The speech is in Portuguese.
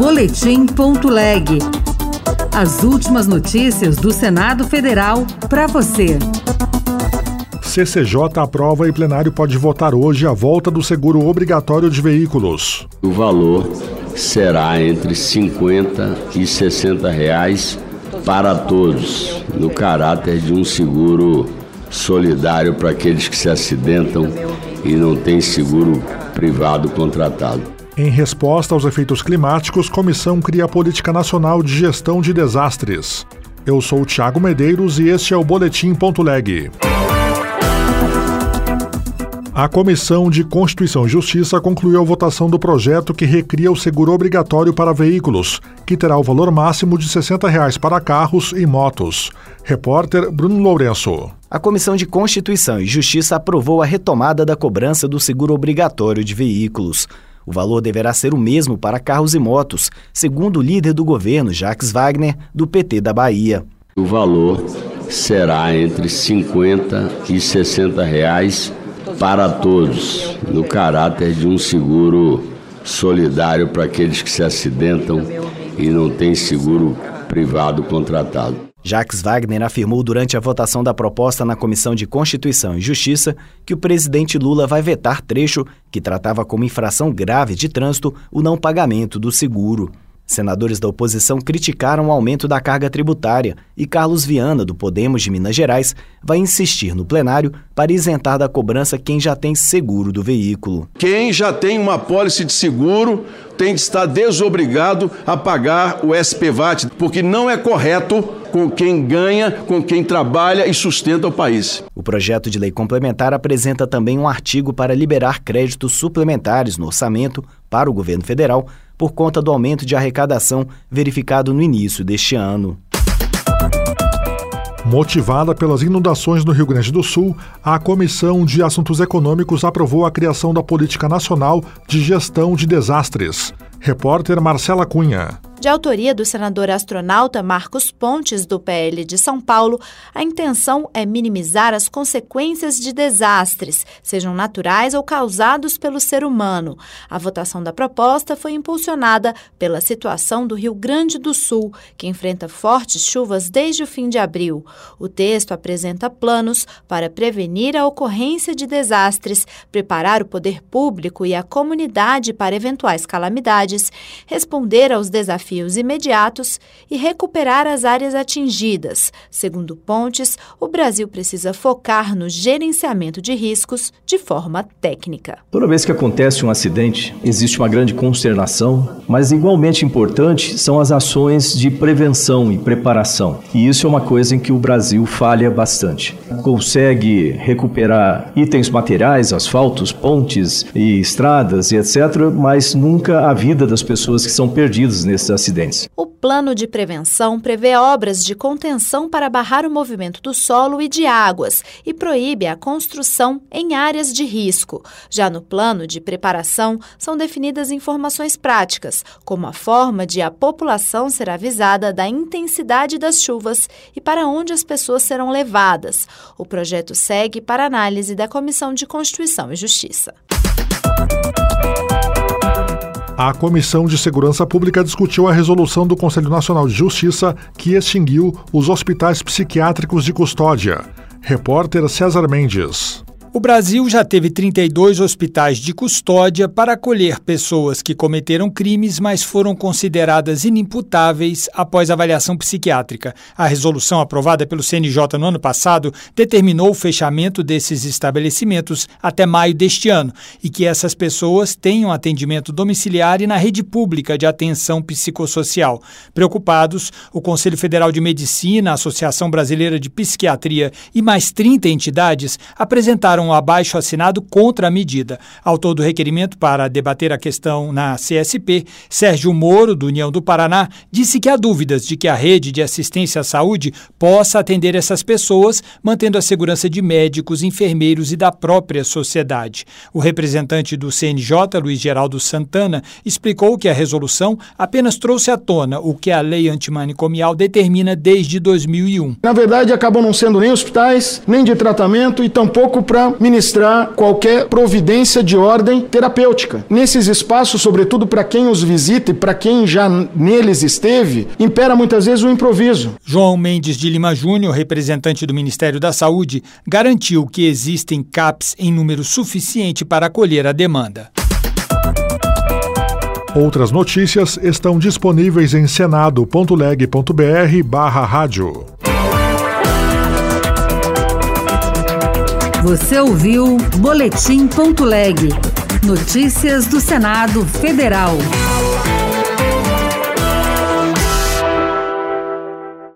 Boletim.leg. As últimas notícias do Senado Federal para você. CCJ aprova e plenário pode votar hoje a volta do seguro obrigatório de veículos. O valor será entre R$ 50 e R$ 60 para todos, no caráter de um seguro solidário para aqueles que se acidentam e não têm seguro privado contratado. Em resposta aos efeitos climáticos, comissão cria a Política Nacional de Gestão de Desastres. Eu sou o Thiago Medeiros e este é o Boletim.leg. A Comissão de Constituição e Justiça concluiu a votação do projeto que recria o seguro obrigatório para veículos, que terá o valor máximo de R$ 60 para carros e motos. Repórter Bruno Lourenço. A Comissão de Constituição e Justiça aprovou a retomada da cobrança do seguro obrigatório de veículos. O valor deverá ser o mesmo para carros e motos, segundo o líder do governo, Jacques Wagner, do PT da Bahia. O valor será entre R$ 50 e R$ 60 para todos, no caráter de um seguro solidário para aqueles que se acidentam e não têm seguro privado contratado. Jacques Wagner afirmou durante a votação da proposta na Comissão de Constituição e Justiça que o presidente Lula vai vetar trecho que tratava como infração grave de trânsito o não pagamento do seguro. Senadores da oposição criticaram o aumento da carga tributária e Carlos Viana, do Podemos de Minas Gerais, vai insistir no plenário para isentar da cobrança quem já tem seguro do veículo. Quem já tem uma apólice de seguro tem de estar desobrigado a pagar o SPVAT, porque não é correto com quem ganha, com quem trabalha e sustenta o país. O projeto de lei complementar apresenta também um artigo para liberar créditos suplementares no orçamento para o governo federal por conta do aumento de arrecadação verificado no início deste ano. Motivada pelas inundações no Rio Grande do Sul, a Comissão de Assuntos Econômicos aprovou a criação da Política Nacional de Gestão de Desastres. Repórter Marcela Cunha. De autoria do senador astronauta Marcos Pontes, do PL de São Paulo, a intenção é minimizar as consequências de desastres, sejam naturais ou causados pelo ser humano. A votação da proposta foi impulsionada pela situação do Rio Grande do Sul, que enfrenta fortes chuvas desde o fim de abril. O texto apresenta planos para prevenir a ocorrência de desastres, preparar o poder público e a comunidade para eventuais calamidades, responder aos desafios imediatos e recuperar as áreas atingidas. Segundo Pontes, o Brasil precisa focar no gerenciamento de riscos de forma técnica. Toda vez que acontece um acidente, existe uma grande consternação, mas igualmente importante são as ações de prevenção e preparação. E isso é uma coisa em que o Brasil falha bastante. Consegue recuperar itens materiais, asfaltos, pontes e estradas e etc., mas nunca a vida das pessoas que são perdidas nesses acidentes. O plano de prevenção prevê obras de contenção para barrar o movimento do solo e de águas e proíbe a construção em áreas de risco. Já no plano de preparação, são definidas informações práticas, como a forma de a população ser avisada da intensidade das chuvas e para onde as pessoas serão levadas. O projeto segue para análise da Comissão de Constituição e Justiça. A Comissão de Segurança Pública discutiu a resolução do Conselho Nacional de Justiça que extinguiu os hospitais psiquiátricos de custódia. Repórter César Mendes. O Brasil já teve 32 hospitais de custódia para acolher pessoas que cometeram crimes, mas foram consideradas inimputáveis após avaliação psiquiátrica. A resolução aprovada pelo CNJ no ano passado determinou o fechamento desses estabelecimentos até maio deste ano e que essas pessoas tenham atendimento domiciliar e na rede pública de atenção psicossocial. Preocupados, o Conselho Federal de Medicina, a Associação Brasileira de Psiquiatria e mais 30 entidades apresentaram um abaixo-assinado contra a medida. Autor do requerimento para debater a questão na CSP, Sérgio Moro, do União do Paraná, disse que há dúvidas de que a rede de assistência à saúde possa atender essas pessoas, mantendo a segurança de médicos, enfermeiros e da própria sociedade. O representante do CNJ, Luiz Geraldo Santana, explicou que a resolução apenas trouxe à tona o que a lei antimanicomial determina desde 2001. Na verdade, acabam não sendo nem hospitais, nem de tratamento e tampouco para para ministrar qualquer providência de ordem terapêutica. Nesses espaços, sobretudo para quem os visita e para quem já neles esteve, impera muitas vezes o improviso. João Mendes de Lima Júnior, representante do Ministério da Saúde, garantiu que existem CAPs em número suficiente para acolher a demanda. Outras notícias estão disponíveis em senado.leg.br/rádio. Você ouviu Boletim.leg. Notícias do Senado Federal.